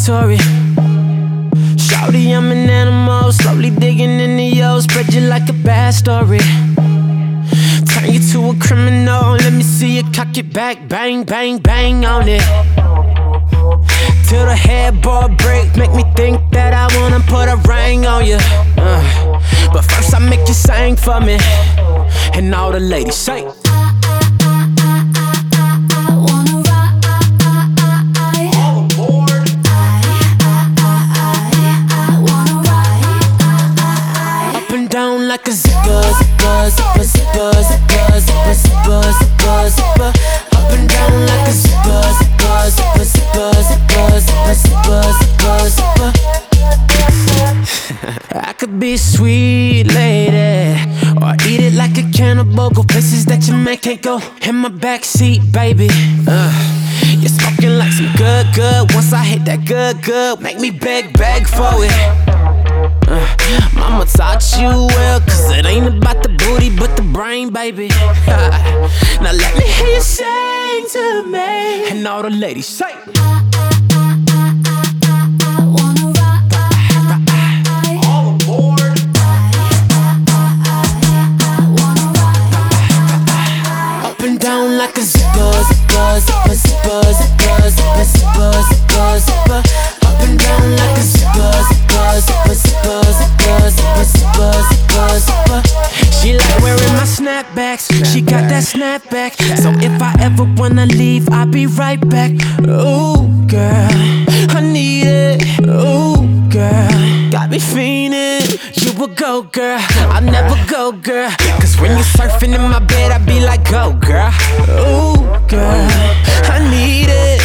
story. Shawty, I'm an animal, slowly digging into yo, spread you like a bad story. Turn you to a criminal, let me see you cock it back, bang, bang, bang on it. Till the headboard break, make me think that I wanna put a ring on you. But first I make you sing for me, and all the ladies say. Down like a zipper, zipper, zipper, zipper, zipper, zipper, zipper, zipper, zipper. Up and down like a zipper, zipper, zipper, zipper, zipper, zipper, zipper, zipper, zipper. I could be a sweet lady, or eat it like a cannibal. Go places that your man can't go. In my backseat, baby. You're smoking like some good, good. Once I hit that good, good, make me beg, beg for it. Mama taught you well, cause it ain't about the booty but the brain, baby. Now let me hear you sing to me, and all the ladies say. All aboard. Up and down like a zipper, zipper, zipper, zipper, zipper, zipper, zipper, zipper, zipper. Up and down like a zipper, zipper, zipper, zipper, zipper, zipper, zipper, zipper, zipper. She like wearing my snapbacks, she got that snapback. So if I ever wanna leave, I'll be right back. Ooh, girl, I need it. Ooh, girl, got me fiending. You a go, girl, I'll never go, girl. Cause when you're surfing in my bed, I be like, go, girl. Ooh, girl, I need it.